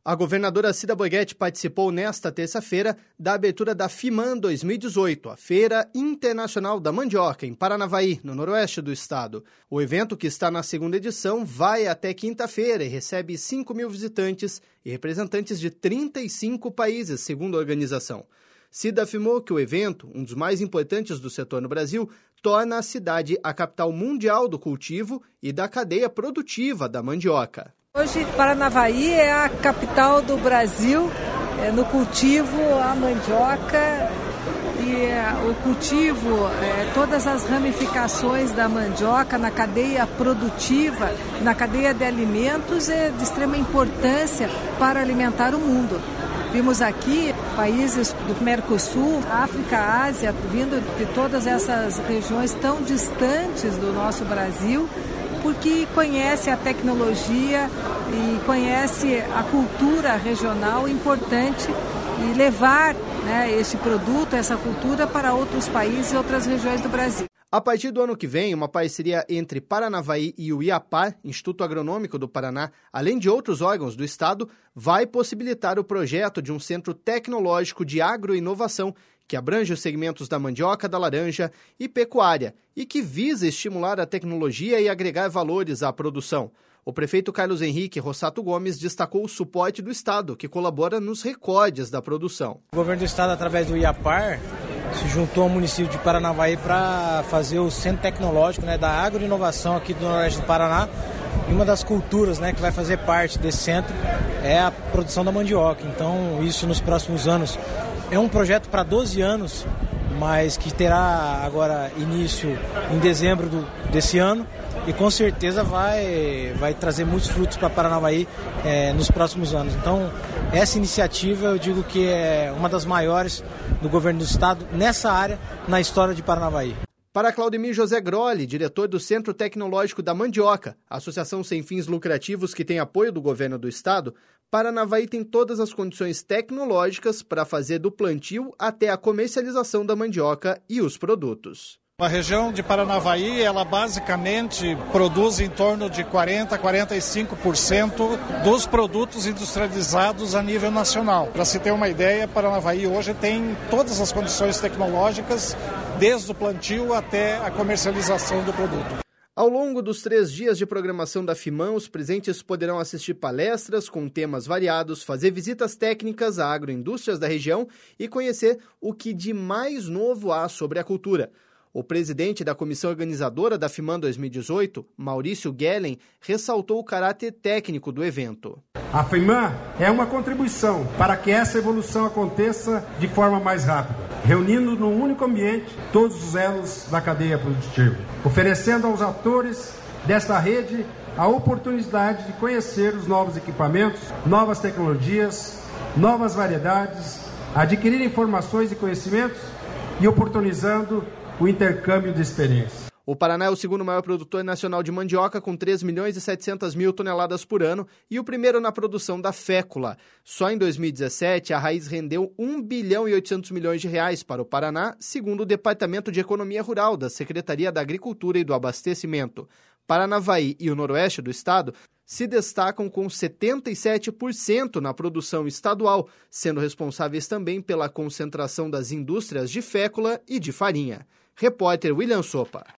A governadora Cida Borghetti participou nesta terça-feira da abertura da FIMAN 2018, a Feira Internacional da Mandioca, em Paranavaí, no noroeste do estado. O evento, que está na segunda edição, vai até quinta-feira e recebe 5 mil visitantes e representantes de 35 países, segundo a organização. Cida afirmou que o evento, um dos mais importantes do setor no Brasil, torna a cidade a capital mundial do cultivo e da cadeia produtiva da mandioca. Hoje, Paranavaí é a capital do Brasil no cultivo à mandioca e o cultivo, todas as ramificações da mandioca na cadeia produtiva, na cadeia de alimentos é de extrema importância para alimentar o mundo. Vimos aqui países do Mercosul, África, Ásia, vindo de todas essas regiões tão distantes do nosso Brasil, porque conhece a tecnologia e conhece a cultura regional importante e levar esse produto, essa cultura para outros países e outras regiões do Brasil. A partir do ano que vem, uma parceria entre Paranavaí e o IAPAR, Instituto Agronômico do Paraná, além de outros órgãos do estado, vai possibilitar o projeto de um centro tecnológico de agroinovação que abrange os segmentos da mandioca, da laranja e pecuária e que visa estimular a tecnologia e agregar valores à produção. O prefeito Carlos Henrique Rossato Gomes destacou o suporte do estado, que colabora nos recordes da produção. O governo do estado, através do IAPAR, se juntou ao município de Paranavaí para fazer o centro tecnológico da agroinovação aqui do noroeste do Paraná. E uma das culturas que vai fazer parte desse centro é a produção da mandioca. Então, isso nos próximos anos é um projeto para 12 anos, mas que terá agora início em dezembro desse ano e com certeza vai trazer muitos frutos para Paranavaí nos próximos anos. Então, essa iniciativa eu digo que é uma das maiores do governo do estado nessa área, na história de Paranavaí. Para Claudemir José Grolli, diretor do Centro Tecnológico da Mandioca, associação sem fins lucrativos que tem apoio do governo do estado, Paranavaí tem todas as condições tecnológicas para fazer do plantio até a comercialização da mandioca e os produtos. A região de Paranavaí, ela basicamente produz em torno de 40% a 45% dos produtos industrializados a nível nacional. Para se ter uma ideia, Paranavaí hoje tem todas as condições tecnológicas, desde o plantio até a comercialização do produto. Ao longo dos 3 dias de programação da FIMAN, os presentes poderão assistir palestras com temas variados, fazer visitas técnicas a agroindústrias da região e conhecer o que de mais novo há sobre a cultura. O presidente da comissão organizadora da FIMAN 2018, Maurício Guellen, ressaltou o caráter técnico do evento. A FIMAN é uma contribuição para que essa evolução aconteça de forma mais rápida, reunindo num único ambiente todos os elos da cadeia produtiva, oferecendo aos atores desta rede a oportunidade de conhecer os novos equipamentos, novas tecnologias, novas variedades, adquirir informações e conhecimentos e oportunizando o intercâmbio de experiências. O Paraná é o segundo maior produtor nacional de mandioca, com 3 milhões e 700 mil toneladas por ano, e o primeiro na produção da fécula. Só em 2017, a raiz rendeu 1 bilhão e 800 milhões de reais para o Paraná, segundo o Departamento de Economia Rural da Secretaria da Agricultura e do Abastecimento. Paranavaí e o noroeste do estado se destacam com 77% na produção estadual, sendo responsáveis também pela concentração das indústrias de fécula e de farinha. Repórter William Sopa.